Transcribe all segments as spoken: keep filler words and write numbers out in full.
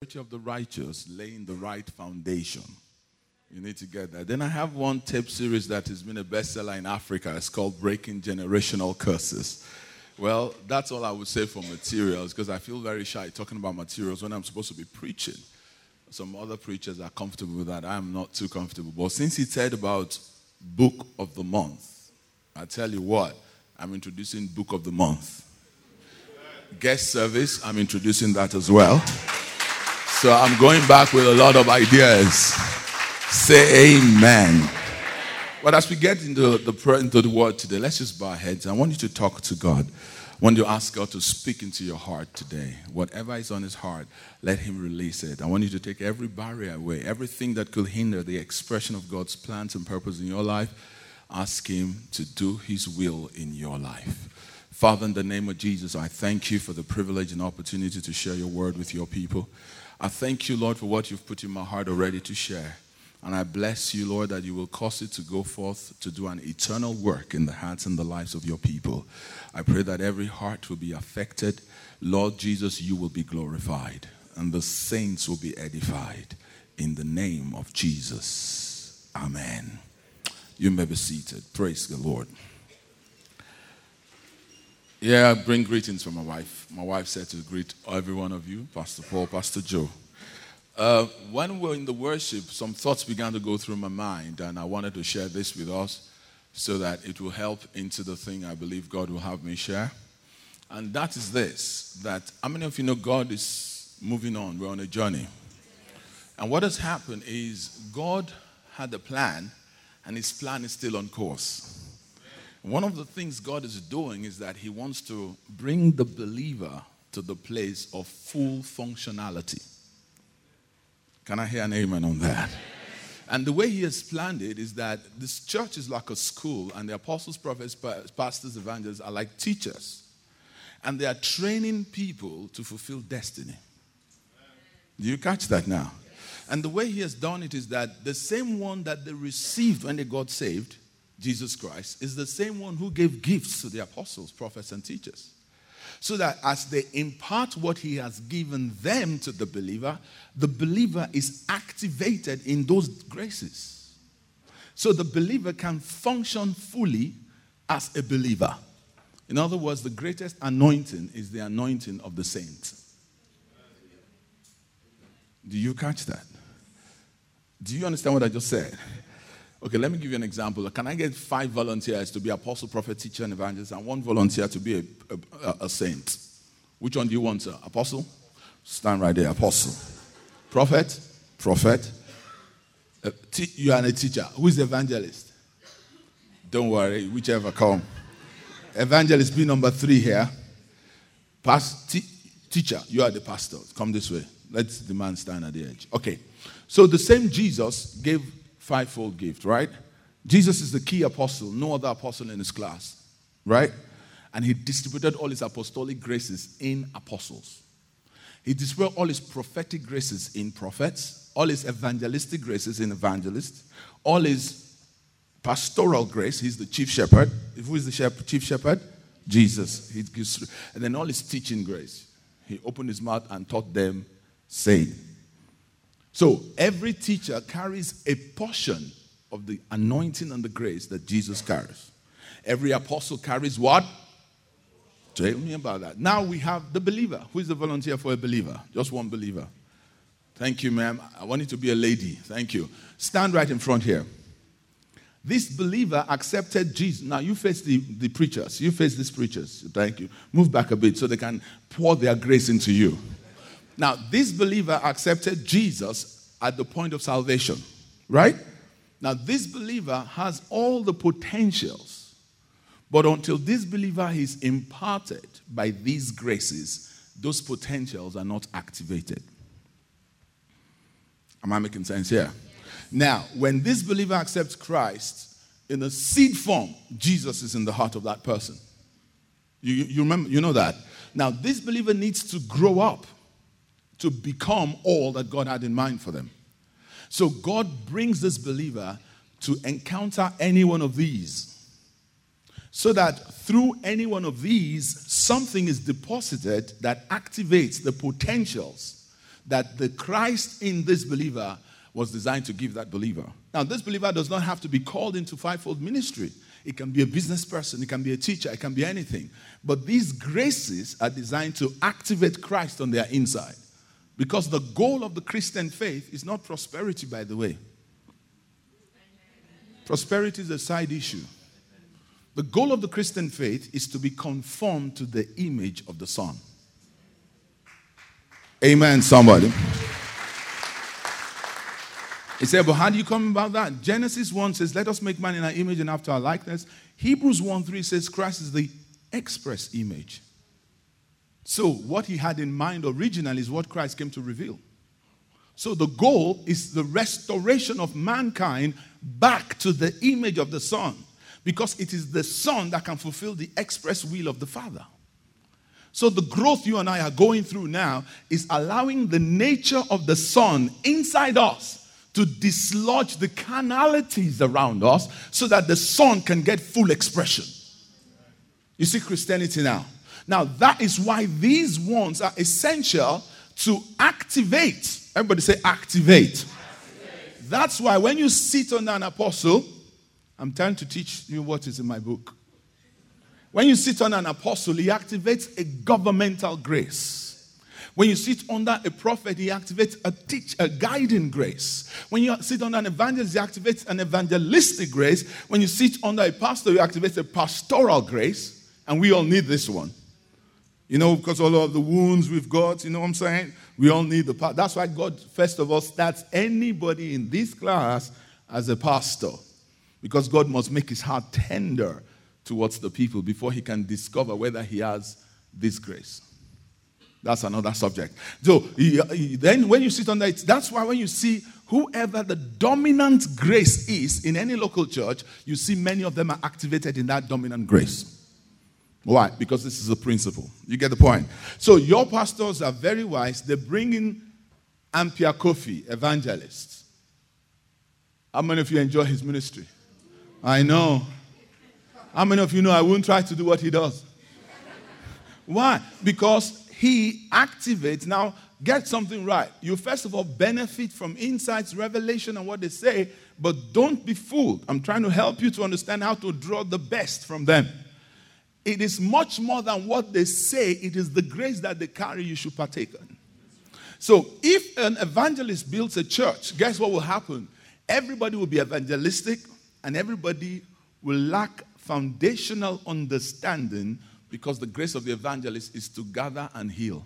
maturity of the righteous, laying the right foundation. You need to get that. Then I have one tape series that has been a bestseller in Africa. It's called Breaking Generational Curses. Well, that's all I would say for materials, because I feel very shy talking about materials when I'm supposed to be preaching. Some other preachers are comfortable with that. I'm not too comfortable. But since he said about Book of the Month, I tell you what, I'm introducing Book of the Month. Guest service, I'm introducing that as well. So I'm going back with a lot of ideas. Say amen. But as we get into the prayer, into the word today, let's just bow our heads. I want you to talk to God. I want you to ask God to speak into your heart today. Whatever is on his heart, let him release it. I want you to take every barrier away, everything that could hinder the expression of God's plans and purpose in your life. Ask him to do his will in your life. Father, in the name of Jesus, I thank you for the privilege and opportunity to share your word with your people. I thank you, Lord, for what you've put in my heart already to share. And I bless you, Lord, that you will cause it to go forth to do an eternal work in the hearts and the lives of your people. I pray that every heart will be affected. Lord Jesus, you will be glorified, and the saints will be edified. In the name of Jesus. Amen. You may be seated. Praise the Lord. Yeah, I bring greetings from my wife. My wife said to greet every one of you, Pastor Paul, Pastor Joe. Uh, when we were in the worship, some thoughts began to go through my mind, and I wanted to share this with us so that it will help into the thing I believe God will have me share. And that is this, that how many of you know God is moving on? We're on a journey. And what has happened is God had a plan, and his plan is still on course. And one of the things God is doing is that he wants to bring the believer to the place of full functionality. Can I hear an amen on that? And the way he has planned it is that this church is like a school, and the apostles, prophets, pastors, evangelists are like teachers. And they are training people to fulfill destiny. Do you catch that now? And the way he has done it is that the same one that they received when they got saved, Jesus Christ, is the same one who gave gifts to the apostles, prophets, and teachers. So that as they impart what he has given them to the believer, the believer is activated in those graces. So the believer can function fully as a believer. In other words, the greatest anointing is the anointing of the saints. Do you catch that? Do you understand what I just said? Okay, let me give you an example. Can I get five volunteers to be apostle, prophet, teacher, and evangelist, and one volunteer to be a, a, a saint? Which one do you want, sir? Apostle? Stand right there. Apostle. Prophet? Prophet. Uh, te- you are a teacher. Who is the evangelist? Don't worry, whichever come. Evangelist, be number three here. Past, te- teacher, you are the pastor. Come this way. Let the man stand at the edge. Okay. So the same Jesus gave fivefold gift, right? Jesus is the key apostle, no other apostle in his class, right? And he distributed all his apostolic graces in apostles. He distributed all his prophetic graces in prophets, all his evangelistic graces in evangelists, all his pastoral grace, he's the chief shepherd. Who is the shepherd, chief shepherd? Jesus. He gives, and then all his teaching grace. He opened his mouth and taught them, saying. So every teacher carries a portion of the anointing and the grace that Jesus carries. Every apostle carries what? Tell me about that. Now we have the believer. Who is the volunteer for a believer? Just one believer. Thank you, ma'am. I want you to be a lady. Thank you. Stand right in front here. This believer accepted Jesus. Now you face the, the preachers. You face these preachers. Thank you. Move back a bit so they can pour their grace into you. Now, this believer accepted Jesus at the point of salvation, right? Now, this believer has all the potentials, but until this believer is imparted by these graces, those potentials are not activated. Am I making sense here? Now, when this believer accepts Christ, in a seed form, Jesus is in the heart of that person. You, you remember, you know that. Now, this believer needs to grow up to become all that God had in mind for them. So God brings this believer to encounter any one of these, so that through any one of these, something is deposited that activates the potentials that the Christ in this believer was designed to give that believer. Now, this believer does not have to be called into fivefold ministry. It can be a business person, it can be a teacher, it can be anything. But these graces are designed to activate Christ on their inside. Because the goal of the Christian faith is not prosperity, by the way. Prosperity is a side issue. The goal of the Christian faith is to be conformed to the image of the Son. Amen, somebody. He said, but how do you come about that? Genesis one says, let us make man in our image and after our likeness. Hebrews one three says, Christ is the express image. So what he had in mind originally is what Christ came to reveal. So the goal is the restoration of mankind back to the image of the Son. Because it is the Son that can fulfill the express will of the Father. So the growth you and I are going through now is allowing the nature of the Son inside us to dislodge the carnalities around us so that the Son can get full expression. You see Christianity now. Now that is why these ones are essential to activate. Everybody say activate. activate. That's why when you sit under an apostle, I'm trying to teach you what is in my book. When you sit under an apostle, he activates a governmental grace. When you sit under a prophet, he activates a teach, a guiding grace. When you sit under an evangelist, he activates an evangelistic grace. When you sit under a pastor, he activates a pastoral grace. And we all need this one. You know, because all of the wounds we've got, you know what I'm saying? We all need the pastor. That's why God, first of all, starts anybody in this class as a pastor. Because God must make his heart tender towards the people before he can discover whether he has this grace. That's another subject. So he, he, then when you sit under it, that's why when you see whoever the dominant grace is in any local church, you see many of them are activated in that dominant grace. Why? Because this is a principle. You get the point? So your pastors are very wise. They bring in Ampia Kofi, evangelists. How many of you enjoy his ministry? I know. How many of you know I wouldn't try to do what he does? Why? Because he activates. Now, get something right. You first of all benefit from insights, revelation, and what they say, but don't be fooled. I'm trying to help you to understand how to draw the best from them. It is much more than what they say. It is the grace that they carry you should partake in. So if an evangelist builds a church, guess what will happen? Everybody will be evangelistic, and everybody will lack foundational understanding because the grace of the evangelist is to gather and heal.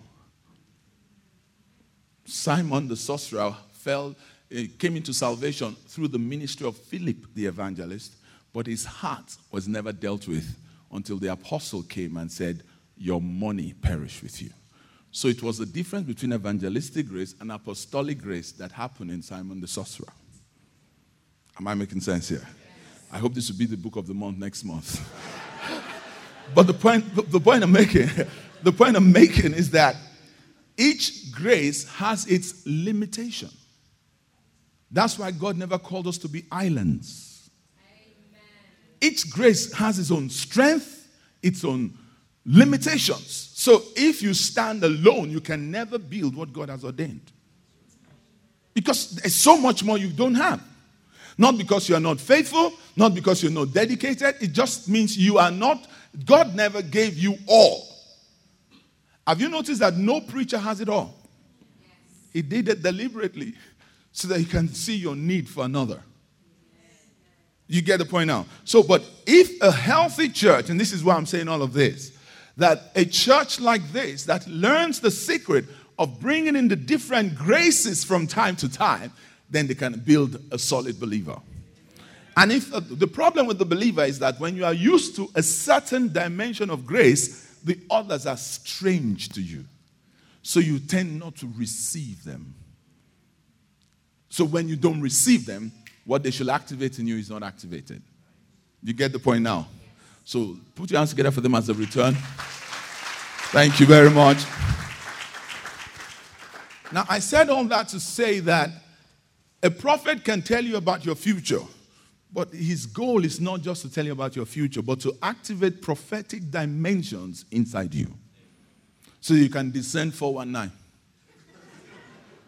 Simon the sorcerer fell, came into salvation through the ministry of Philip the evangelist, but his heart was never dealt with until the apostle came and said, your money perish with you. So it was the difference between evangelistic grace and apostolic grace that happened in Simon the sorcerer. Am I making sense here? I hope this will be the book of the month next month. But the point, the point I'm making, the point I'm making is that each grace has its limitation. That's why God never called us to be islands. Amen. Each grace has its own strength, its own limitations. So if you stand alone, you can never build what God has ordained. Because there's so much more you don't have. Not because you are not faithful, not because you're not dedicated. It just means you are not, God never gave you all. Have you noticed that no preacher has it all? Yes. He did it deliberately so that he can see your need for another. You get the point now? So, but if a healthy church, and this is why I'm saying all of this, that a church like this that learns the secret of bringing in the different graces from time to time, then they can build a solid believer. And if uh, the problem with the believer is that when you are used to a certain dimension of grace, the others are strange to you. So you tend not to receive them. So when you don't receive them, what they should activate in you is not activated. You get the point now? So put your hands together for them as a return. Thank you very much. Now, I said all that to say that a prophet can tell you about your future, but his goal is not just to tell you about your future, but to activate prophetic dimensions inside you. So you can discern four one nine.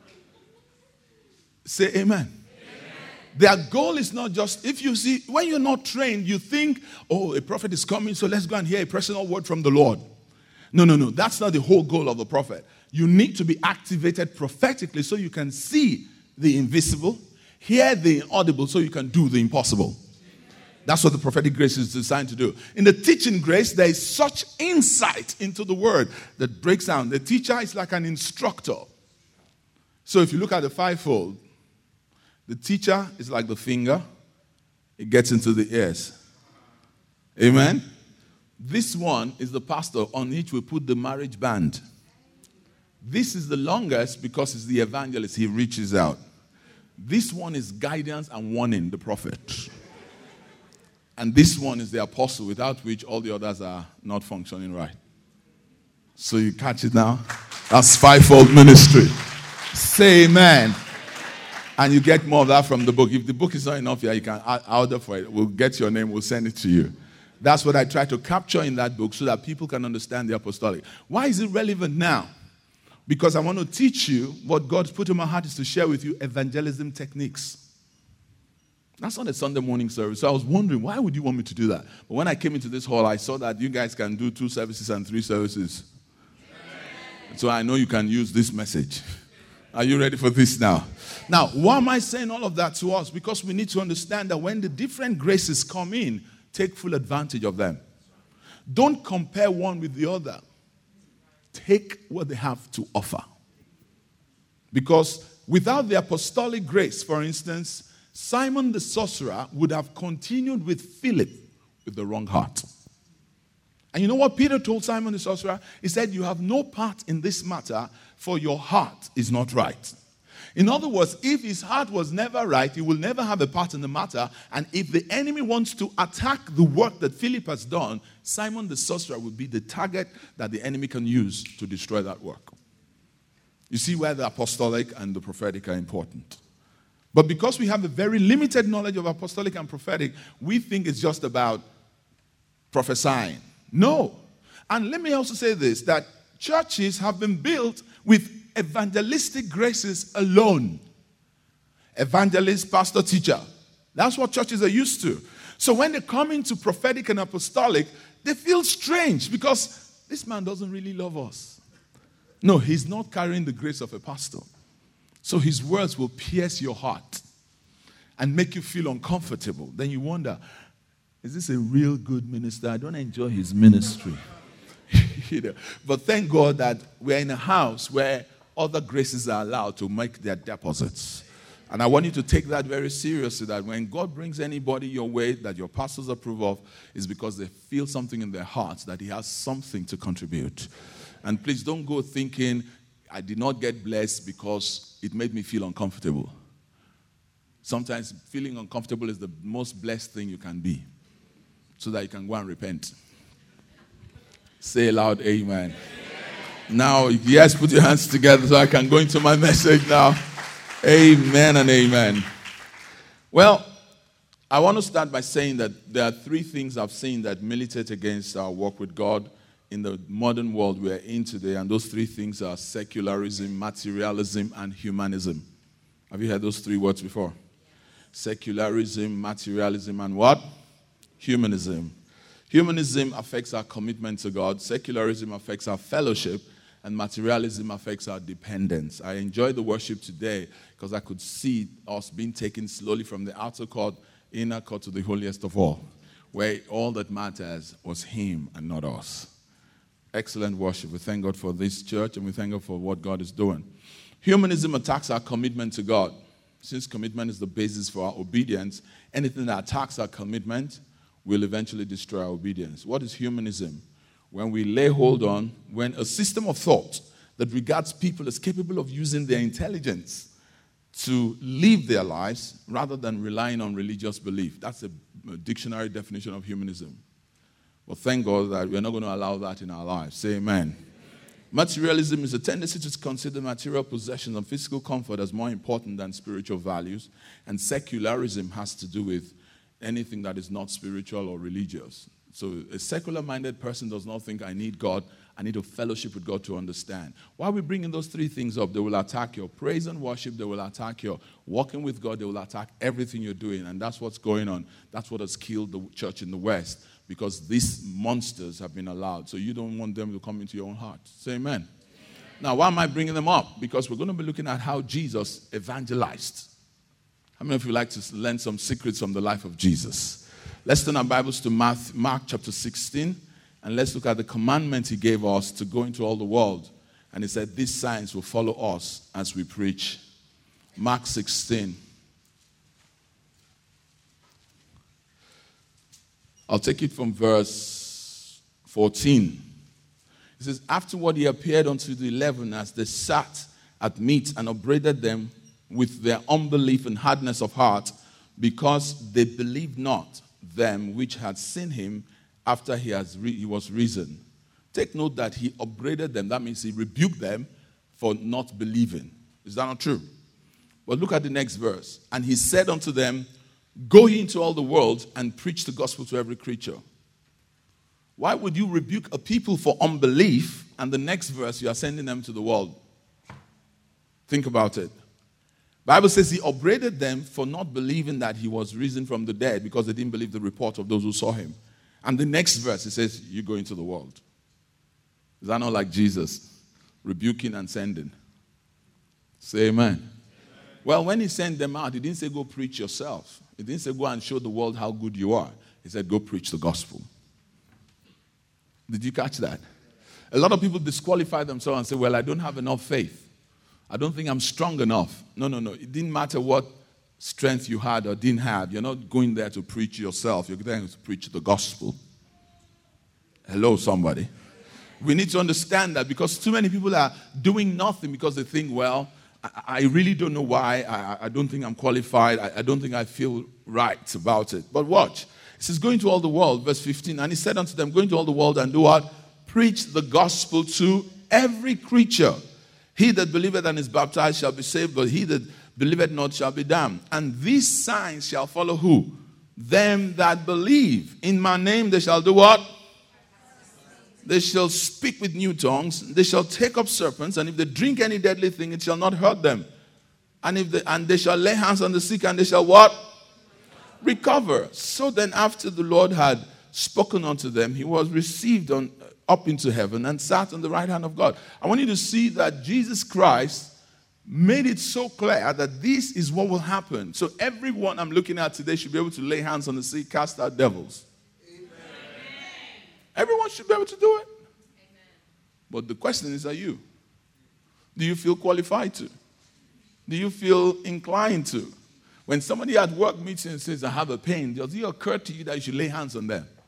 Say amen. Their goal is not just, if you see, when you're not trained, you think, oh, a prophet is coming, so let's go and hear a personal word from the Lord. No, no, no. That's not the whole goal of the prophet. You need to be activated prophetically so you can see the invisible, hear the inaudible so you can do the impossible. That's what the prophetic grace is designed to do. In the teaching grace, there is such insight into the word that breaks down. The teacher is like an instructor. So if you look at the fivefold, the teacher is like the finger. It gets into the ears. Amen? This one is the pastor on which we put the marriage band. This is the longest because it's the evangelist. He reaches out. This one is guidance and warning, the prophet. And this one is the apostle, without which all the others are not functioning right. So you catch it now? That's fivefold ministry. Say amen. And you get more of that from the book. If the book is not enough here, you can order for it. We'll get your name, we'll send it to you. That's what I try to capture in that book so that people can understand the apostolic. Why is it relevant now? Because I want to teach you what God's put in my heart is to share with you evangelism techniques. That's not a Sunday morning service. So I was wondering, why would you want me to do that? But when I came into this hall, I saw that you guys can do two services and three services. So I know you can use this message. Are you ready for this now? Now, why am I saying all of that to us? Because we need to understand that when the different graces come in, take full advantage of them. Don't compare one with the other. Take what they have to offer. Because without the apostolic grace, for instance, Simon the sorcerer would have continued with Philip with the wrong heart. And you know what Peter told Simon the sorcerer? He said, you have no part in this matter, for your heart is not right. In other words, if his heart was never right, he will never have a part in the matter. And if the enemy wants to attack the work that Philip has done, Simon the sorcerer will be the target that the enemy can use to destroy that work. You see where the apostolic and the prophetic are important. But because we have a very limited knowledge of apostolic and prophetic, we think it's just about prophesying. No. And let me also say this, that churches have been built with evangelistic graces alone. Evangelist, pastor, teacher. That's what churches are used to. So when they come into prophetic and apostolic, they feel strange because this man doesn't really love us. No, he's not carrying the grace of a pastor. So his words will pierce your heart and make you feel uncomfortable. Then you wonder, is this a real good minister? I don't enjoy his ministry. You know, but thank God that we're in a house where other graces are allowed to make their deposits. And I want you to take that very seriously, that when God brings anybody your way that your pastors approve of, is because they feel something in their hearts that he has something to contribute. And please don't go thinking, I did not get blessed because it made me feel uncomfortable. Sometimes feeling uncomfortable is the most blessed thing you can be, so that you can go and repent. Say aloud, amen. Amen. Now, yes, put your hands together so I can go into my message now. Amen and amen. Well, I want to start by saying that there are three things I've seen that militate against our walk with God in the modern world we're in today, and those three things are secularism, materialism, and humanism. Have you heard those three words before? Secularism, materialism, and what? Humanism. Humanism affects our commitment to God. Secularism affects our fellowship. And materialism affects our dependence. I enjoyed the worship today because I could see us being taken slowly from the outer court, inner court to the holiest of all, where all that matters was him and not us. Excellent worship. We thank God for this church and we thank God for what God is doing. Humanism attacks our commitment to God. Since commitment is the basis for our obedience, anything that attacks our commitment will eventually destroy our obedience. What is humanism? When we lay hold on, when a system of thought that regards people as capable of using their intelligence to live their lives rather than relying on religious belief. That's a, a dictionary definition of humanism. But thank God that we're not going to allow that in our lives. Say amen. Materialism is a tendency to consider material possessions and physical comfort as more important than spiritual values. And secularism has to do with anything that is not spiritual or religious. So a secular-minded person does not think I need God. I need to fellowship with God to understand. Why are we bringing those three things up? They will attack your praise and worship. They will attack your walking with God. They will attack everything you're doing. And that's what's going on. That's what has killed the church in the West, because these monsters have been allowed. So you don't want them to come into your own heart. Say amen. Amen. Now, why am I bringing them up? Because we're going to be looking at how Jesus evangelized. How many of you like to learn some secrets from the life of Jesus? Let's turn our Bibles to Mark, Mark chapter sixteen, and let's look at the commandment he gave us to go into all the world. And he said, these signs will follow us as we preach. Mark sixteen. I'll take it from verse fourteen. It says, afterward he appeared unto the eleven as they sat at meat, and upbraided them with their unbelief and hardness of heart, because they believed not them which had seen him after he, has re- he was risen. Take note that he upbraided them. That means he rebuked them for not believing. Is that not true? But look at the next verse. And he said unto them, go ye into all the world and preach the gospel to every creature. Why would you rebuke a people for unbelief, and the next verse you are sending them to the world? Think about it. Bible says he upbraided them for not believing that he was risen from the dead, because they didn't believe the report of those who saw him. And the next verse, it says, you go into the world. Is that not like Jesus? Rebuking and sending. Say amen. Amen. Well, when he sent them out, he didn't say go preach yourself. He didn't say go and show the world how good you are. He said go preach the gospel. Did you catch that? A lot of people disqualify themselves and say, well, I don't have enough faith. I don't think I'm strong enough. No, no, no. It didn't matter what strength you had or didn't have. You're not going there to preach yourself. You're there to preach the gospel. Hello, somebody. We need to understand that, because too many people are doing nothing because they think, well, I, I really don't know why. I, I don't think I'm qualified. I, I don't think I feel right about it. But watch. It says, go into all the world, verse fifteen. And he said unto them, go into all the world and do what? Preach the gospel to every creature. He that believeth and is baptized shall be saved, but he that believeth not shall be damned. And these signs shall follow who? Them that believe. In my name they shall do what? They shall speak with new tongues. They shall take up serpents. And if they drink any deadly thing, it shall not hurt them. And if they, and they shall lay hands on the sick, and they shall what? Recover. So then after the Lord had spoken unto them, he was received on up into heaven and sat on the right hand of God. I want you to see that Jesus Christ made it so clear that this is what will happen. So everyone I'm looking at today should be able to lay hands on the sick, cast out devils. Amen. Everyone should be able to do it. Amen. But the question is, are you? Do you feel qualified to? Do you feel inclined to? When somebody at work meets you and says, I have a pain, does it occur to you that you should lay hands on them?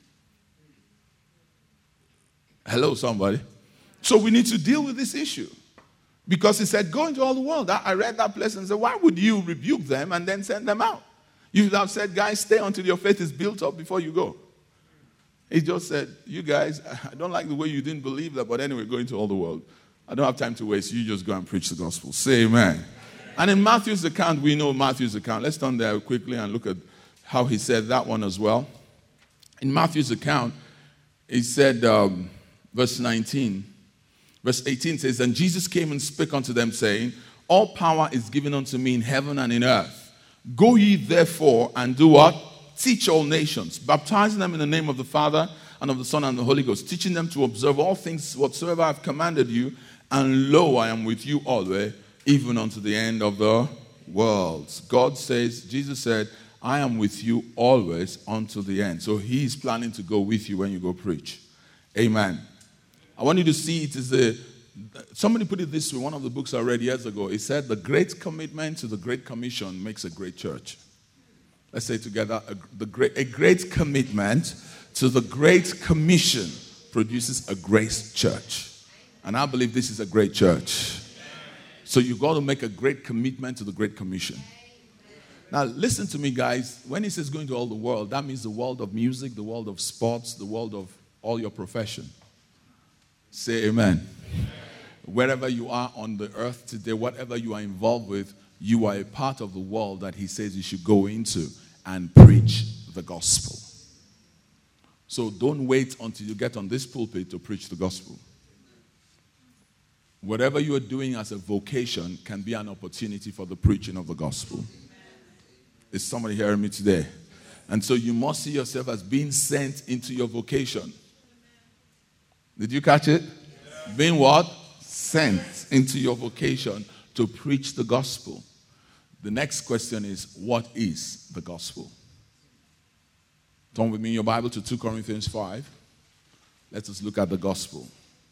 Hello, somebody. So we need to deal with this issue. Because he said, go into all the world. I read that place and said, why would you rebuke them and then send them out? You should have said, guys, stay until your faith is built up before you go. He just said, you guys, I don't like the way you didn't believe that, but anyway, go into all the world. I don't have time to waste. You just go and preach the gospel. Say amen. And in Matthew's account, we know Matthew's account. Let's turn there quickly and look at how he said that one as well. In Matthew's account, he said, um, verse nineteen, verse eighteen says, and Jesus came and spake unto them, saying, all power is given unto me in heaven and in earth. Go ye therefore and do what? Teach all nations, baptizing them in the name of the Father and of the Son and the Holy Ghost, teaching them to observe all things whatsoever I have commanded you. And lo, I am with you always, even unto the end of the world. God says, Jesus said, I am with you always unto the end. So he's planning to go with you when you go preach. Amen. I want you to see it is a, somebody put it this way, one of the books I read years ago. It said, the great commitment to the Great Commission makes a great church. Let's say together, a, the great, a great commitment to the Great Commission produces a great church. And I believe this is a great church. So you've got to make a great commitment to the Great Commission. Now, listen to me, guys. When he says going to all the world, that means the world of music, the world of sports, the world of all your profession. Say amen. Amen. Wherever you are on the earth today, whatever you are involved with, you are a part of the world that he says you should go into and preach the gospel. So don't wait until you get on this pulpit to preach the gospel. Whatever you are doing as a vocation can be an opportunity for the preaching of the gospel. Is somebody hearing me today? And so you must see yourself as being sent into your vocation. Did you catch it? Yeah. Being what? Sent into your vocation to preach the gospel. The next question is, what is the gospel? Turn with me in your Bible to Second Corinthians five. Let us look at the gospel.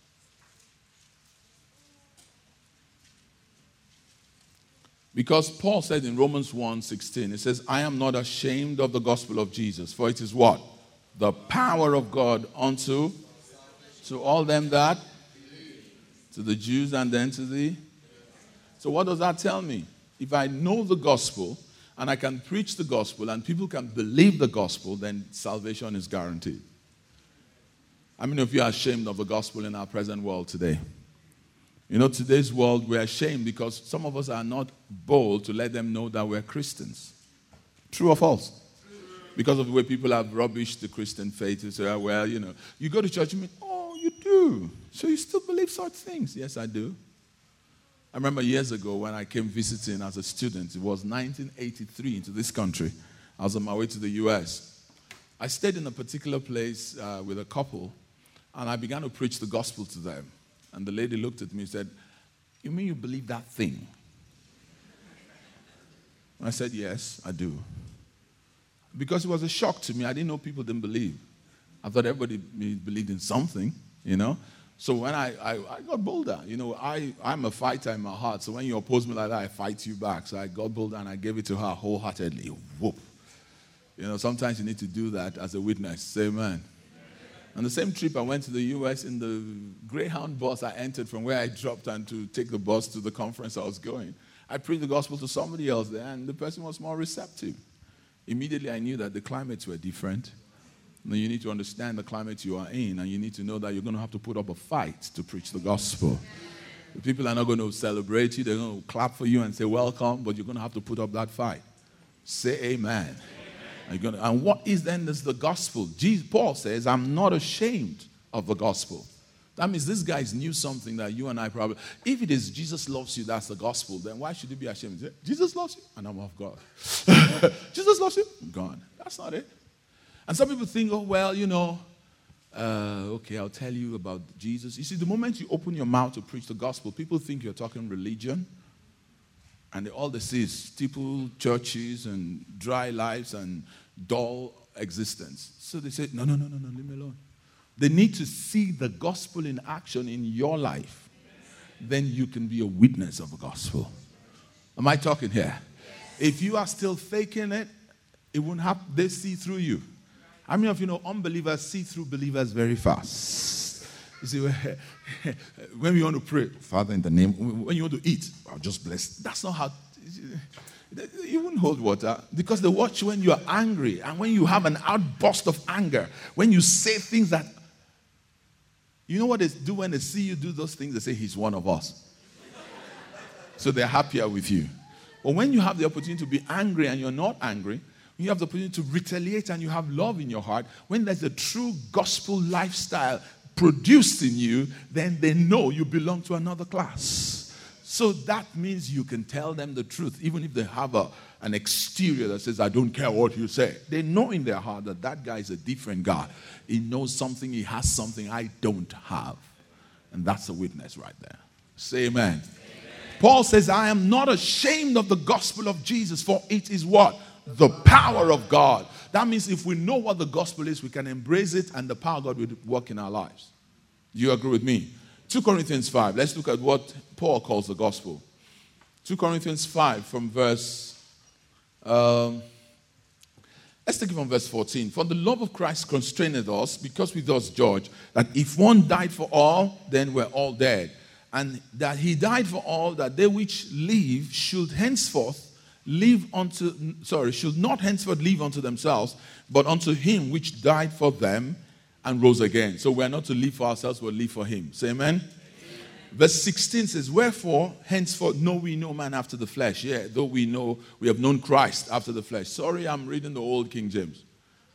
Because Paul said in Romans one sixteen, it says, I am not ashamed of the gospel of Jesus, for it is what? The power of God unto to all them that? To the Jews and then to the... So what does that tell me? If I know the gospel and I can preach the gospel and people can believe the gospel, then salvation is guaranteed. How many of you are ashamed of the gospel in our present world today? You know, today's world, we're ashamed because some of us are not bold to let them know that we're Christians. True or false? Because of the way people have rubbished the Christian faith. You say, well, you know, you go to church, you mean, oh, you do. So you still believe such things? Yes, I do. I remember years ago when I came visiting as a student. It was nineteen eighty-three into this country. I was on my way to the U S. I stayed in a particular place uh, with a couple, and I began to preach the gospel to them. And the lady looked at me and said, you mean you believe that thing? I said, yes, I do. Because it was a shock to me. I didn't know people didn't believe. I thought everybody believed in something, you know. So when I, I, I got bolder, you know, I, I'm a fighter in my heart. So when you oppose me like that, I fight you back. So I got bolder and I gave it to her wholeheartedly. Whoop. You know, sometimes you need to do that as a witness. Say amen. On the same trip, I went to the U S in the Greyhound bus I entered from where I dropped and to take the bus to the conference I was going. I preached the gospel to somebody else there, and the person was more receptive. Immediately, I knew that the climates were different. Now, you need to understand the climate you are in, and you need to know that you're going to have to put up a fight to preach the gospel. The people are not going to celebrate you. They're going to clap for you and say, welcome, but you're going to have to put up that fight. Say amen. You're gonna, and what is then this the gospel? Jesus, Paul says, I'm not ashamed of the gospel. That means this guy knew something that you and I probably... If it is Jesus loves you, that's the gospel, then why should you be ashamed? Jesus loves you, and I'm of God. Jesus loves you, I'm gone. That's not it. And some people think, oh, well, you know, uh, okay, I'll tell you about Jesus. You see, the moment you open your mouth to preach the gospel, people think you're talking religion. And all they see is steeple churches and dry lives and dull existence. So they say, no, no, no, no, no, leave me alone. They need to see the gospel in action in your life. Then you can be a witness of the gospel. Am I talking here? If you are still faking it, it won't happen. They see through you. How many of you know unbelievers see through believers very fast? You see, when we want to pray, Father, in the name, when you want to eat, I'll just bless. That's not how, you won't hold water because they watch when you are angry and when you have an outburst of anger, when you say things that, you know what they do when they see you do those things? They say, he's one of us. So they're happier with you. But when you have the opportunity to be angry and you're not angry, you have the opportunity to retaliate and you have love in your heart, when there's a true gospel lifestyle produced in you, then they know you belong to another class. So that means you can tell them the truth, even if they have a, an exterior that says, I don't care what you say. They know in their heart that that guy is a different guy. He knows something, he has something I don't have. And that's a witness right there. Say amen. Amen. Paul says, I am not ashamed of the gospel of Jesus, for it is what? The power of God. That means if we know what the gospel is, we can embrace it and the power of God will work in our lives. Do you agree with me? Second Corinthians five. Let's look at what Paul calls the gospel. Second Corinthians five from verse... Um, let's take it from verse fourteen. For the love of Christ constraineth us, because we thus judge, that if one died for all, then we're all dead. And that he died for all, that they which live should henceforth live unto, sorry, should not henceforth live unto themselves, but unto him which died for them and rose again. So we're not to live for ourselves, but live for him. Say amen? Amen. Verse sixteen says, wherefore, henceforth know we no man after the flesh. Yeah, though we know, we have known Christ after the flesh. Sorry, I'm reading the old King James.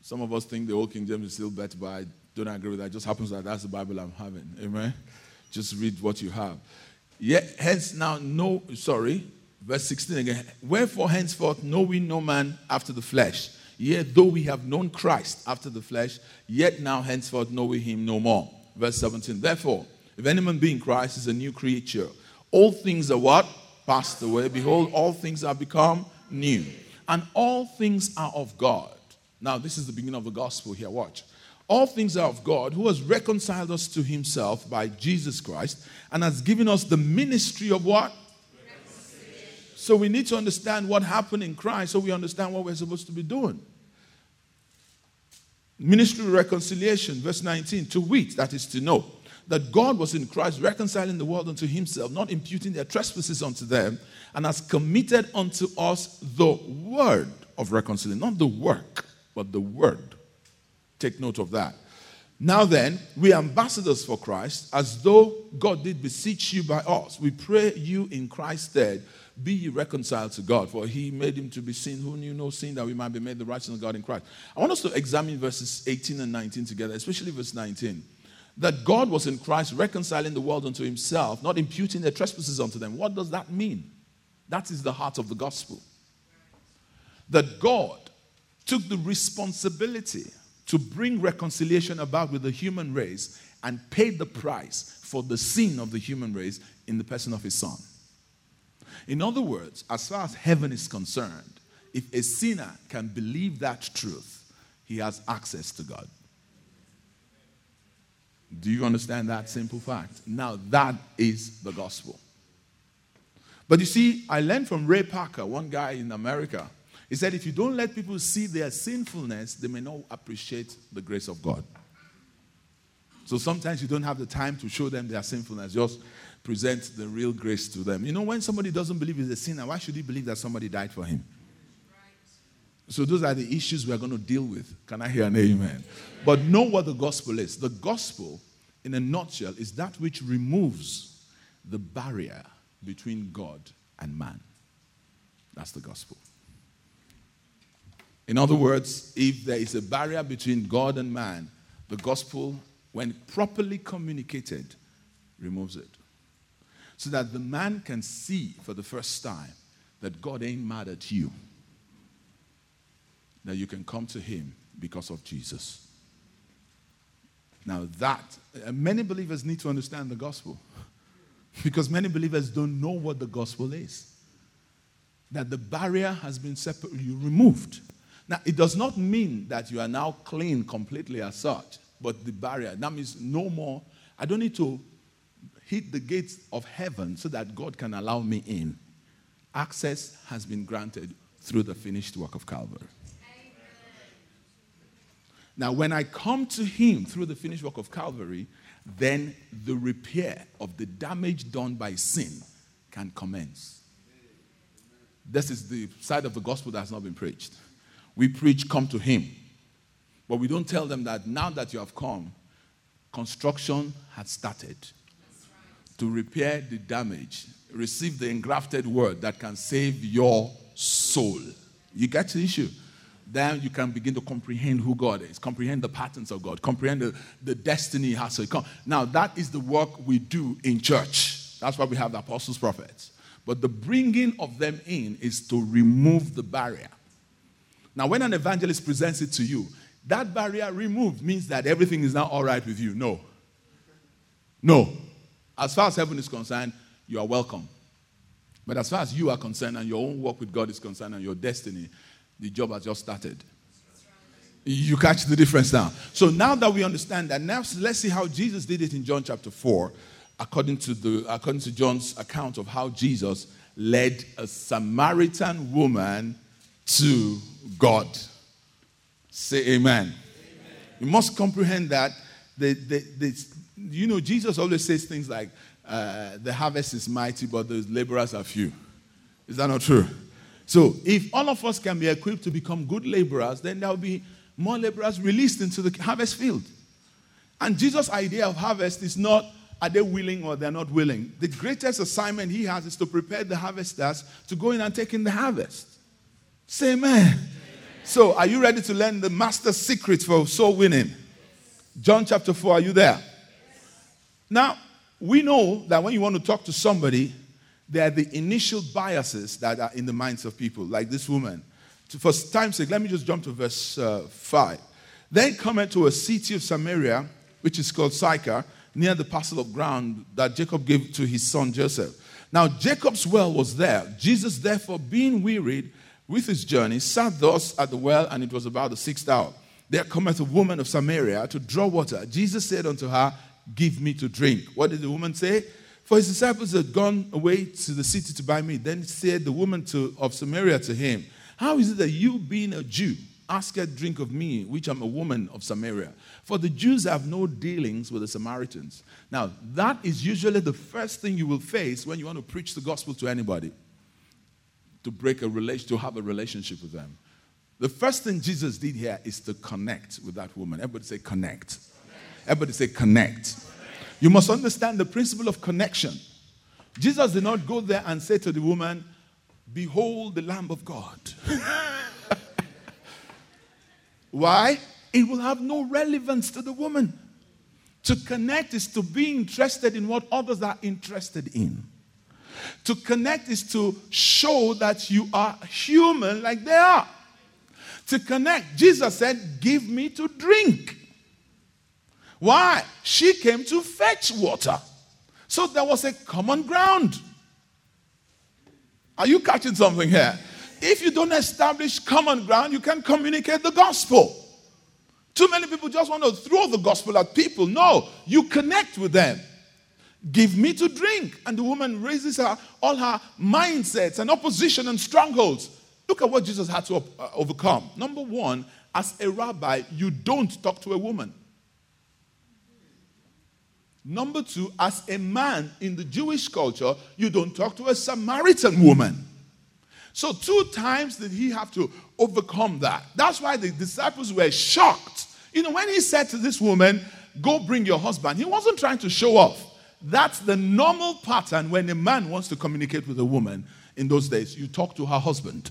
Some of us think the old King James is still better, but I don't agree with that. It just happens that that's the Bible I'm having. Amen? Just read what you have. Yet, hence now, no, sorry, verse sixteen again. Wherefore, henceforth, know we no man after the flesh. Yet, though we have known Christ after the flesh, yet now, henceforth, know we him no more. Verse seventeen. Therefore, if any man be in Christ, is a new creature. All things are what? Passed away. Behold, all things are become new. And all things are of God. Now, this is the beginning of the gospel here. Watch. All things are of God, who has reconciled us to himself by Jesus Christ and has given us the ministry of what? So we need to understand what happened in Christ so we understand what we're supposed to be doing. Ministry of reconciliation, verse nineteen. To wit, that is to know, that God was in Christ reconciling the world unto himself, not imputing their trespasses unto them, and has committed unto us the word of reconciliation. Not the work, but the word. Take note of that. Now then, we are ambassadors for Christ, as though God did beseech you by us. We pray you in Christ's stead, be ye reconciled to God, for he made him to be sin who knew no sin, that we might be made the righteousness of God in Christ. I want us to examine verses eighteen and nineteen together, especially verse nineteen. That God was in Christ reconciling the world unto himself, not imputing their trespasses unto them. What does that mean? That is the heart of the gospel. That God took the responsibility to bring reconciliation about with the human race and paid the price for the sin of the human race in the person of his son. In other words, as far as heaven is concerned, if a sinner can believe that truth, he has access to God. Do you understand that simple fact? Now, that is the gospel. But you see, I learned from Ray Parker, one guy in America. He said, if you don't let people see their sinfulness, they may not appreciate the grace of God. So sometimes you don't have the time to show them their sinfulness. Just present the real grace to them. You know, when somebody doesn't believe he's a sinner, why should he believe that somebody died for him? So those are the issues we're going to deal with. Can I hear an amen? Amen? But know what the gospel is. The gospel, in a nutshell, is that which removes the barrier between God and man. That's the gospel. In other words, if there is a barrier between God and man, the gospel, when properly communicated, removes it. So that the man can see for the first time that God ain't mad at you. That you can come to him because of Jesus. Now that, many believers need to understand the gospel. Because many believers don't know what the gospel is. That the barrier has been separately removed. Now, it does not mean that you are now clean completely as such. But the barrier, that means no more. I don't need to hit the gates of heaven so that God can allow me in. Access has been granted through the finished work of Calvary. Now, when I come to him through the finished work of Calvary, then the repair of the damage done by sin can commence. This is the side of the gospel that has not been preached. We preach, come to him. But we don't tell them that now that you have come, construction has started to repair the damage. Receive the engrafted word that can save your soul. You get the issue? Then you can begin to comprehend who God is, comprehend the patterns of God, comprehend the, the destiny he has to come. Now, that is the work we do in church. That's why we have the apostles, prophets. But the bringing of them in is to remove the barrier. Now, when an evangelist presents it to you, that barrier removed means that everything is now all right with you. No. No. As far as heaven is concerned, you are welcome. But as far as you are concerned and your own work with God is concerned and your destiny, the job has just started. You catch the difference now. So now that we understand that, now let's see how Jesus did it in John chapter four, according to the according to John's account of how Jesus led a Samaritan woman to God. Say amen. Amen. You must comprehend that the, the, the, you know, Jesus always says things like, uh, the harvest is mighty, but the laborers are few. Is that not true? So if all of us can be equipped to become good laborers, then there will be more laborers released into the harvest field. And Jesus' idea of harvest is not, are they willing or they're not willing? The greatest assignment he has is to prepare the harvesters to go in and take in the harvest. Say amen. Amen. So, are you ready to learn the master secret for soul winning? John chapter four, are you there? Now, we know that when you want to talk to somebody, there are the initial biases that are in the minds of people, like this woman. For time's sake, let me just jump to verse uh, five. Then come to a city of Samaria, which is called Sychar, near the parcel of ground that Jacob gave to his son Joseph. Now, Jacob's well was there. Jesus, therefore, being wearied with his journey, sat thus at the well, and it was about the sixth hour. There cometh a woman of Samaria to draw water. Jesus said unto her, give me to drink. What did the woman say? For his disciples had gone away to the city to buy meat. Then said the woman to, of Samaria to him, how is it that you, being a Jew, ask a drink of me, which am a woman of Samaria? For the Jews have no dealings with the Samaritans. Now, that is usually the first thing you will face when you want to preach the gospel to anybody, to break a relation, to have a relationship with them. The first thing Jesus did here is to connect with that woman. Everybody say connect. Everybody say connect. You must understand the principle of connection. Jesus did not go there and say to the woman, behold the Lamb of God. Why? It will have no relevance to the woman. To connect is to be interested in what others are interested in. To connect is to show that you are human like they are. To connect, Jesus said, give me to drink. Why? She came to fetch water. So there was a common ground. Are you catching something here? If you don't establish common ground, you can't communicate the gospel. Too many people just want to throw the gospel at people. No, you connect with them. Give me to drink. And the woman raises her, all her mindsets and opposition and strongholds. Look at what Jesus had to uh, overcome. Number one, as a rabbi, you don't talk to a woman. Number two, as a man in the Jewish culture, you don't talk to a Samaritan woman. So two times did he have to overcome that. That's why the disciples were shocked. You know, when he said to this woman, go bring your husband, he wasn't trying to show off. That's the normal pattern when a man wants to communicate with a woman in those days. You talk to her husband.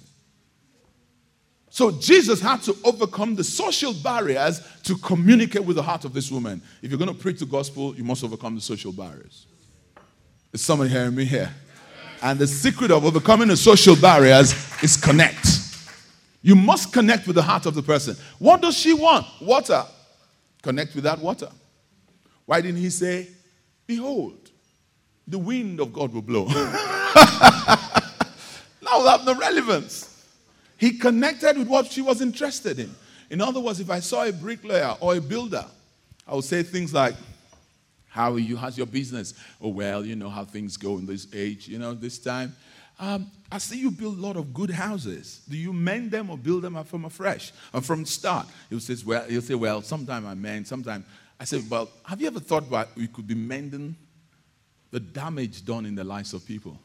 So Jesus had to overcome the social barriers to communicate with the heart of this woman. If you're going to preach the gospel, you must overcome the social barriers. Is somebody hearing me here? And the secret of overcoming the social barriers is connect. You must connect with the heart of the person. What does she want? Water. Connect with that water. Why didn't he say, behold, the wind of God will blow? That will have no relevance. He connected with what she was interested in. In other words, if I saw a bricklayer or a builder, I would say things like, how are you? How's your business? Oh, well, you know how things go in this age, you know, this time. Um, I see you build a lot of good houses. Do you mend them or build them from afresh or from the start? He'll say, well, he'll say, well, sometime I mend, sometime. I said, well, have you ever thought about we could be mending the damage done in the lives of people?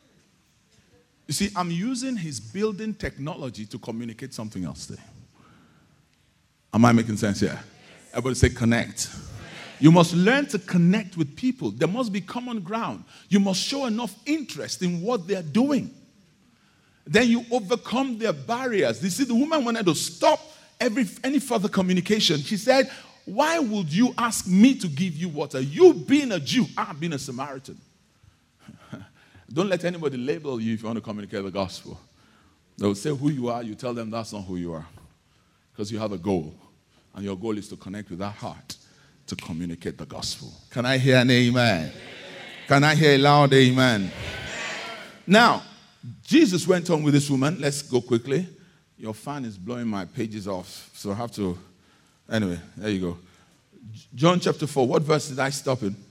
You see, I'm using his building technology to communicate something else there. Am I making sense here? Everybody say connect. You must learn to connect with people. There must be common ground. You must show enough interest in what they're doing. Then you overcome their barriers. You see, the woman wanted to stop every any further communication. She said, why would you ask me to give you water? You being a Jew, I've been a Samaritan. Don't let anybody label you if you want to communicate the gospel. They will say who you are. You tell them that's not who you are. Because you have a goal. And your goal is to connect with that heart to communicate the gospel. Can I hear an amen? Amen. Can I hear a loud amen? Amen? Now, Jesus went on with this woman. Let's go quickly. Your fan is blowing my pages off. So I have to... Anyway, there you go. John chapter four. What verse did I stop in?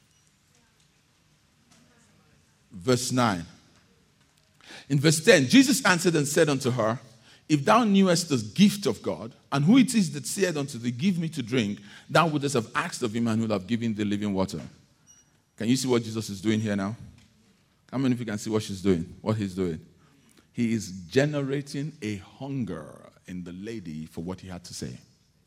Verse nine. In verse ten, Jesus answered and said unto her, if thou knewest the gift of God, and who it is that said unto thee, give me to drink, thou wouldest have asked of him, and he would have given thee living water. Can you see what Jesus is doing here now? How many of you can see what she's doing, what he's doing? He is generating a hunger in the lady for what he had to say.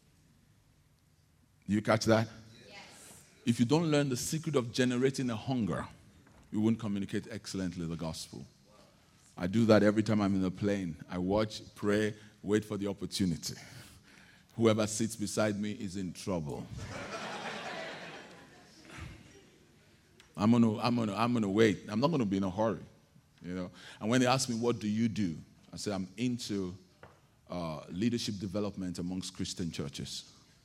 Do you catch that? Yes. If you don't learn the secret of generating a hunger, you won't communicate excellently the gospel. I do that every time I'm in a plane. I watch, pray, Wait for the opportunity. Whoever sits beside me is in trouble. I'm gonna, I'm gonna, I'm gonna wait. I'm not gonna be in a hurry, you know. And when they ask me, "What do you do?" I say, "I'm into uh, leadership development amongst Christian churches."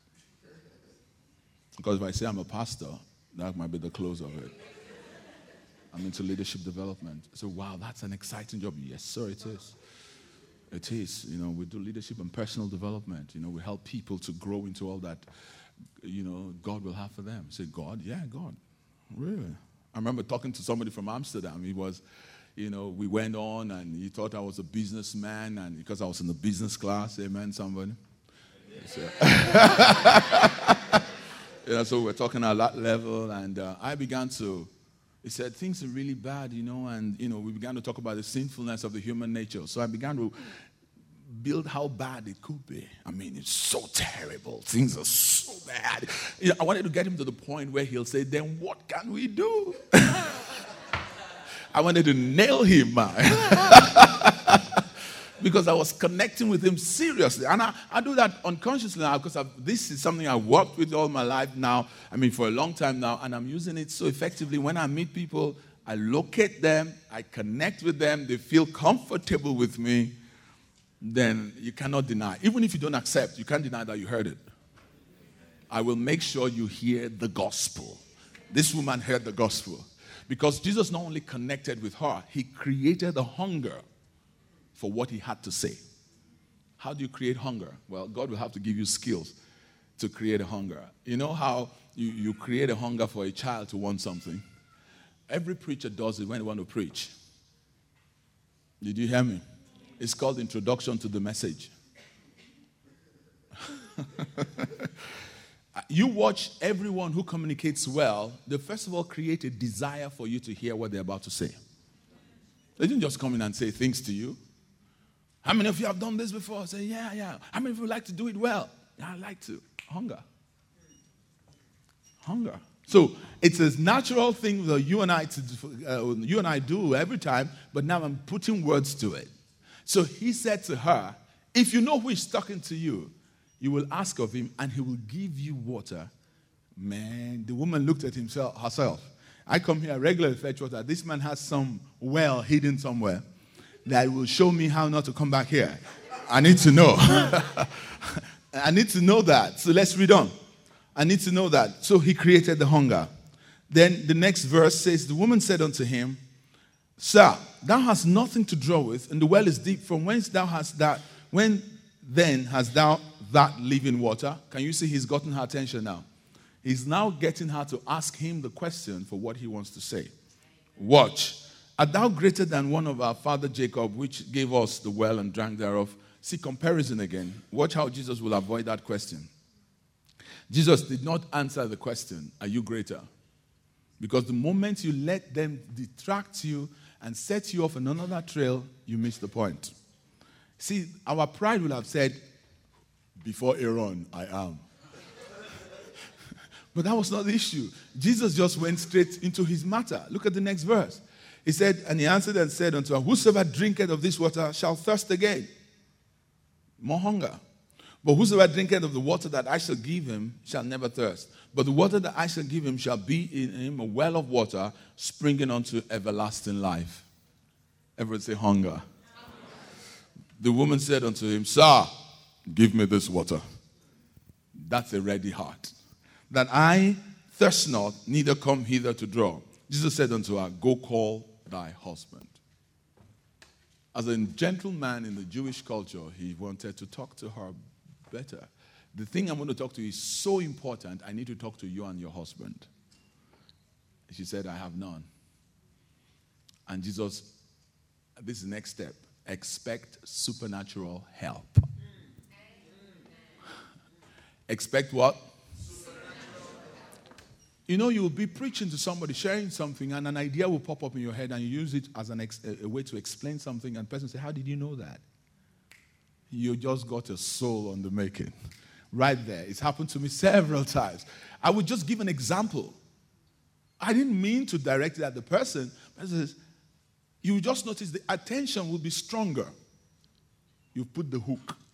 Because if I say I'm a pastor, that might be the close of it. I'm into leadership development. So, wow, that's an exciting job. Yes, sir, it is. It is. You know, we do leadership and personal development. You know, we help people to grow into all that, you know, God will have for them. Say, God? Yeah, God. Really? I remember talking to somebody from Amsterdam. He was, you know, we went on and he thought I was a businessman, and because I was in the business class, amen, somebody? So, yeah, so we're talking at that level, and uh, I began to, he said, things are really bad, you know, and, you know, we began to talk about the sinfulness of the human nature. So I began to build how bad it could be. I mean, it's so terrible. Things are so bad. You know, I wanted to get him to the point where he'll say, then what can we do? I wanted to nail him, man. Because I was connecting with him seriously. And I, I do that unconsciously now because I've, this is something I worked with all my life now. I mean, for a long time now. And I'm using it so effectively. When I meet people, I locate them. I connect with them. They feel comfortable with me. Then you cannot deny. Even if you don't accept, you can't deny that you heard it. I will make sure you hear the gospel. This woman heard the gospel. Because Jesus not only connected with her, he created a hunger for what he had to say. How do you create hunger? Well, God will have to give you skills to create a hunger. You know how you, you create a hunger for a child to want something? Every preacher does it when they want to preach. Did you hear me? It's called Introduction to the Message. You watch everyone who communicates well, they first of all create a desire for you to hear what they're about to say. They didn't just come in and say things to you. How many of you have done this before? I say, yeah, yeah. How many of you like to do it well? Yeah, I like to. Hunger. Hunger. So it's a natural thing that you and I to, uh, you and I do every time, but now I'm putting words to it. So he said to her, if you know who is talking to you, you will ask of him and he will give you water. Man, the woman looked at himself, herself. I come here regularly to fetch water. This man has some well hidden somewhere that will show me how not to come back here. I need to know. I need to know that. So let's read on. I need to know that. So he created the hunger. Then the next verse says, the woman said unto him, Sir, thou hast nothing to draw with, and the well is deep. From whence thou hast that? When then hast thou that living water? Can you see he's gotten her attention now? He's now getting her to ask him the question for what he wants to say. Watch. Art thou greater than one of our father Jacob, which gave us the well and drank thereof? See, comparison again. Watch how Jesus will avoid that question. Jesus did not answer the question, are you greater? Because the moment you let them detract you and set you off on another trail, you miss the point. See, our pride will have said, before Aaron, I am. But that was not the issue. Jesus just went straight into his matter. Look at the next verse. He said, and he answered and said unto her, whosoever drinketh of this water shall thirst again. More hunger. But whosoever drinketh of the water that I shall give him shall never thirst. But the water that I shall give him shall be in him a well of water springing unto everlasting life. Everyone say hunger. Hunger. The woman said unto him, Sir, give me this water. That's a ready heart. That I thirst not, neither come hither to draw. Jesus said unto her, Go call thy husband. As a gentleman in the Jewish culture, he wanted to talk to her better. The thing I'm going to talk to you is so important, I need to talk to you and your husband. She said, I have none. And Jesus, this is the next step. Expect supernatural help. Expect what? You know, you'll be preaching to somebody, sharing something, and an idea will pop up in your head, and you use it as an ex- a way to explain something, and the person say, how did you know that? You just got a soul on the making. Right there. It's happened to me several times. I would just give an example. I didn't mean to direct it at the person. But says, you just notice the attention will be stronger. You put the hook.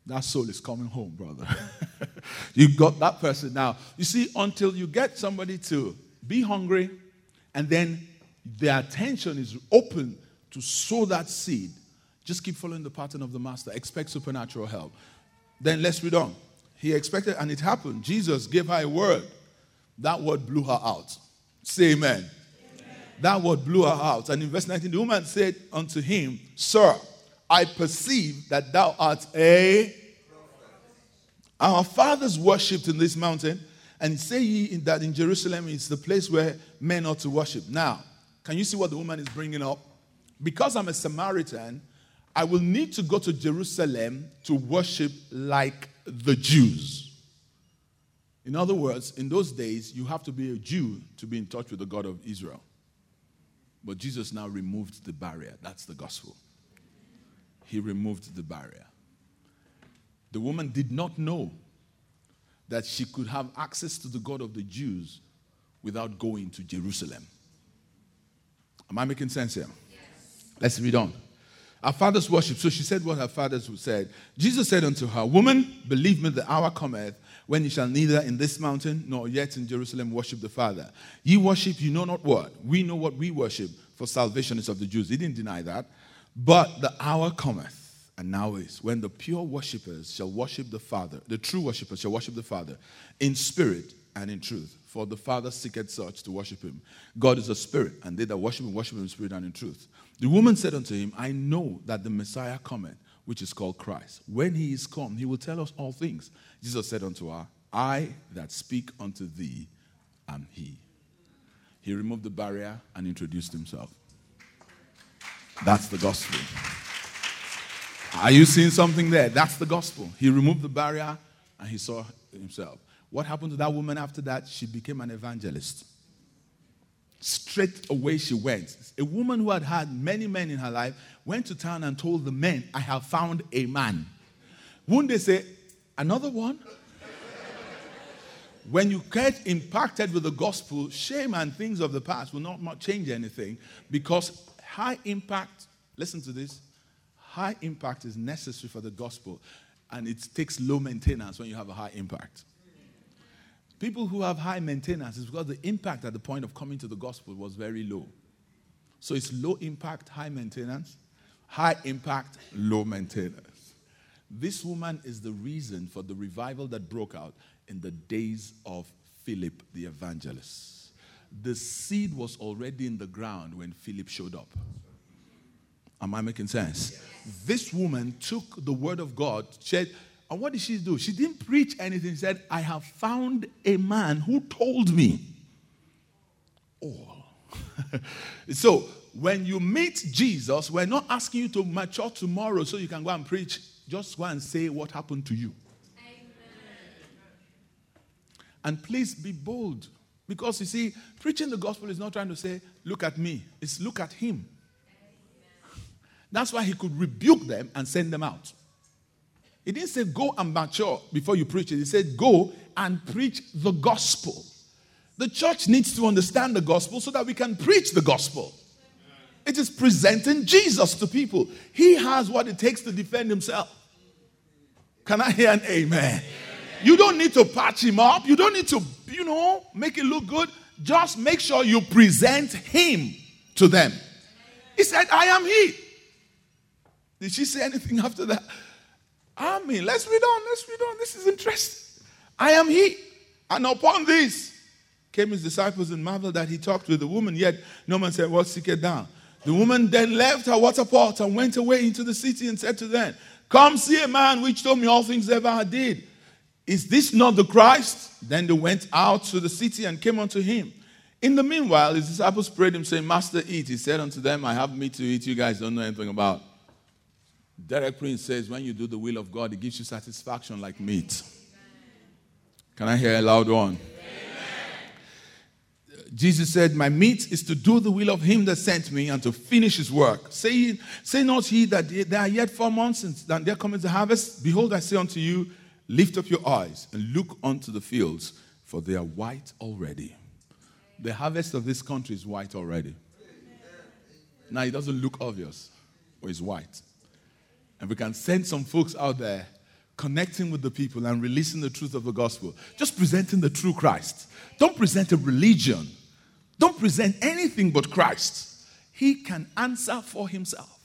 That soul is coming home, brother. You got that person now. You see, until you get somebody to be hungry and then their attention is open to sow that seed, just keep following the pattern of the master. Expect supernatural help. Then let's read on. He expected, and it happened. Jesus gave her a word. That word blew her out. Say amen. Amen. That word blew her out. And in verse nineteen, the woman said unto him, Sir, I perceive that thou art a prophet. Our fathers worshipped in this mountain, and say ye that in Jerusalem is the place where men ought to worship. Now, can you see what the woman is bringing up? Because I'm a Samaritan, I will need to go to Jerusalem to worship like the Jews. In other words, in those days, you have to be a Jew to be in touch with the God of Israel. But Jesus now removed the barrier. That's the gospel. He removed the barrier. The woman did not know that she could have access to the God of the Jews without going to Jerusalem. Am I making sense here? Yes. Let's read on. Our fathers worship. So she said what her fathers said. Jesus said unto her, Woman, believe me, the hour cometh when ye shall neither in this mountain nor yet in Jerusalem worship the Father. Ye worship, you know not what. We know what we worship, for salvation is of the Jews. He didn't deny that. But the hour cometh, and now is, when the pure worshippers shall worship the Father, the true worshippers shall worship the Father, in spirit and in truth. For the Father seeketh such to worship him. God is a spirit, and they that worship him, worship him in spirit and in truth. The woman said unto him, I know that the Messiah cometh, which is called Christ. When he is come, he will tell us all things. Jesus said unto her, I that speak unto thee am he. He removed the barrier and introduced himself. That's the gospel. Are you seeing something there? That's the gospel. He removed the barrier and he saw himself. What happened to that woman after that? She became an evangelist. Straight away she went. A woman who had had many men in her life went to town and told the men, I have found a man. Wouldn't they say, another one? When you get impacted with the gospel, shame and things of the past will not change anything, because high impact, listen to this, high impact is necessary for the gospel, and it takes low maintenance when you have a high impact. People who have high maintenance is because the impact at the point of coming to the gospel was very low. So it's low impact, high maintenance, high impact, low maintenance. This woman is the reason for the revival that broke out in the days of Philip the evangelist. The seed was already in the ground when Philip showed up. Am I making sense? Yes. This woman took the word of God, said, and what did she do? She didn't preach anything. She said, I have found a man who told me all. So, when you meet Jesus, we're not asking you to mature tomorrow so you can go and preach. Just go and say what happened to you. Amen. And please be bold. Because you see, preaching the gospel is not trying to say, look at me. It's look at him. Amen. That's why he could rebuke them and send them out. He didn't say go and mature before you preach it. He said go and preach the gospel. The church needs to understand the gospel so that we can preach the gospel. It is presenting Jesus to people. He has what it takes to defend himself. Can I hear an amen? Amen. You don't need to patch him up. You don't need to, you know, make it look good. Just make sure you present him to them. He said, I am he. Did she say anything after that? I mean, let's read on, let's read on. This is interesting. I am he. And upon this came his disciples and marveled that he talked with the woman, yet no man said, what, seek it down. The woman then left her water pot and went away into the city and said to them, come see a man which told me all things ever I did. Is this not the Christ? Then they went out to the city and came unto him. In the meanwhile, his disciples prayed him, saying, Master, eat. He said unto them, I have meat to eat you guys don't know anything about. Derek Prince says, when you do the will of God, it gives you satisfaction like meat. Can I hear a loud one? Amen. Jesus said, my meat is to do the will of him that sent me and to finish his work. Say, say not ye that there are yet four months and there cometh the harvest? Behold, I say unto you, lift up your eyes and look unto the fields, for they are white already. The harvest of this country is white already. Now, it doesn't look obvious, but it's white. And we can send some folks out there connecting with the people and releasing the truth of the gospel. Just presenting the true Christ. Don't present a religion. Don't present anything but Christ. He can answer for himself.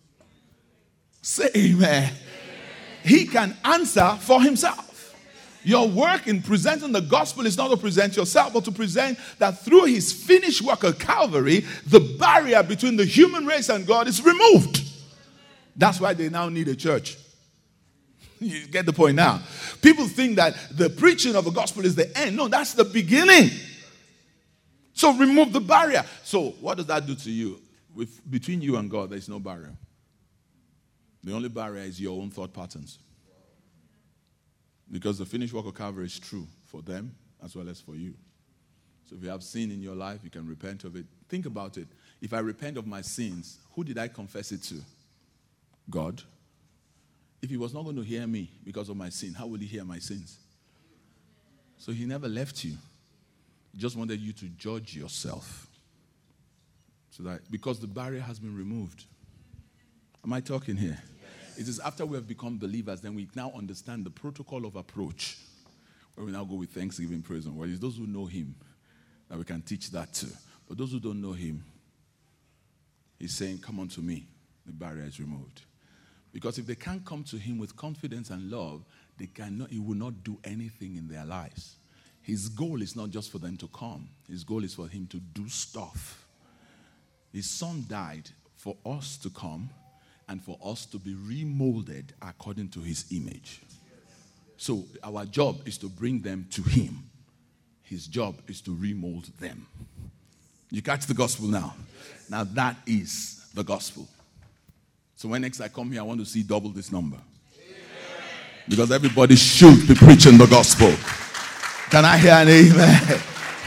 Say amen. Amen. He can answer for himself. Your work in presenting the gospel is not to present yourself, but to present that through his finished work at Calvary, the barrier between the human race and God is removed. That's why they now need a church. You get the point now. People think that the preaching of the gospel is the end. No, that's the beginning. So remove the barrier. So what does that do to you? With, between you and God, there is no barrier. The only barrier is your own thought patterns. Because the finished work of Calvary is true for them as well as for you. So if you have sin in your life, you can repent of it. Think about it. If I repent of my sins, who did I confess it to? God. If he was not going to hear me because of my sin, how will he hear my sins? So he never left you. He just wanted you to judge yourself. So that because the barrier has been removed. Am I talking here? It is after we have become believers, then we now understand the protocol of approach. Where we now go with thanksgiving, praise, and worship. It's those who know him that we can teach that to. But those who don't know him, he's saying, come unto me. The barrier is removed. Because if they can't come to him with confidence and love, they cannot, he will not do anything in their lives. His goal is not just for them to come. His goal is for him to do stuff. His son died for us to come and for us to be remolded according to his image. So our job is to bring them to him. His job is to remold them. You catch the gospel now? Now that is the gospel. So when next I come here, I want to see double this number. Because everybody should be preaching the gospel. Can I hear an amen?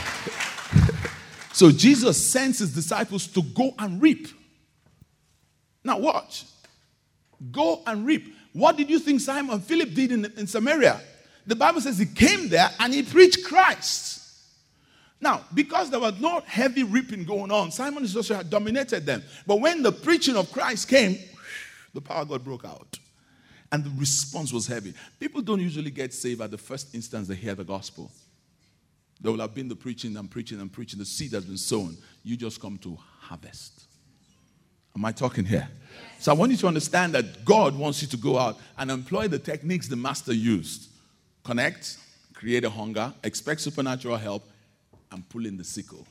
So Jesus sends his disciples to go and reap. Now watch. Go and reap. What did you think Simon Philip did in, in Samaria? The Bible says he came there and he preached Christ. Now, because there was no heavy reaping going on, Simon also had dominated them. But when the preaching of Christ came, the power of God broke out. And the response was heavy. People don't usually get saved at the first instance they hear the gospel. There will have been the preaching and preaching and preaching. The seed has been sown. You just come to harvest. Am I talking here? So I want you to understand that God wants you to go out and employ the techniques the master used. Connect, create a hunger, expect supernatural help, and pull in the sickle.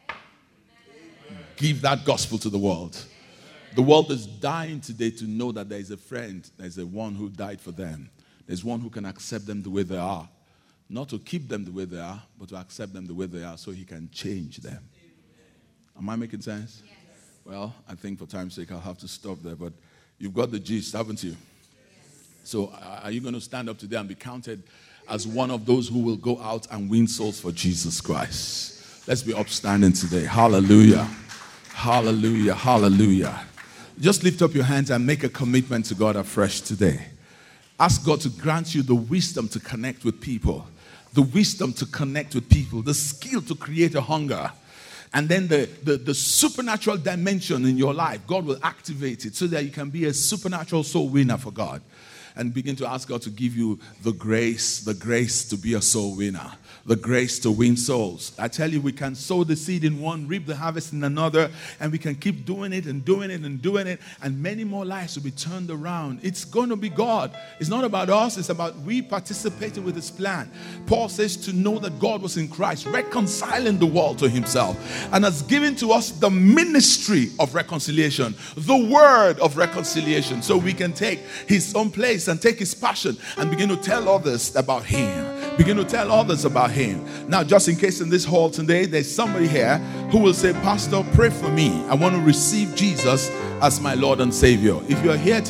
Give that gospel to the world. The world is dying today to know that there is a friend, there is a one who died for them. There's one who can accept them the way they are. Not to keep them the way they are, but to accept them the way they are so he can change them. Am I making sense? Yes. Well, I think for time's sake I'll have to stop there, but you've got the gist, haven't you? Yes. So are you going to stand up today and be counted as one of those who will go out and win souls for Jesus Christ? Let's be upstanding today. Hallelujah. Hallelujah. Hallelujah. Just lift up your hands and make a commitment to God afresh today. Ask God to grant you the wisdom to connect with people, the wisdom to connect with people, the skill to create a hunger, and then the, the, the supernatural dimension in your life. God will activate it so that you can be a supernatural soul winner for God. And begin to ask God to give you the grace, the grace to be a soul winner, the grace to win souls. I tell you, we can sow the seed in one, reap the harvest in another, and we can keep doing it and doing it and doing it, and many more lives will be turned around. It's going to be God. It's not about us. It's about we participating with his plan. Paul says to know that God was in Christ, reconciling the world to himself, and has given to us the ministry of reconciliation, the word of reconciliation, so we can take his own place and take his passion and begin to tell others about him. Begin to tell others about him. Now, just in case in this hall today, there's somebody here who will say, Pastor, pray for me. I want to receive Jesus as my Lord and Savior. If you are here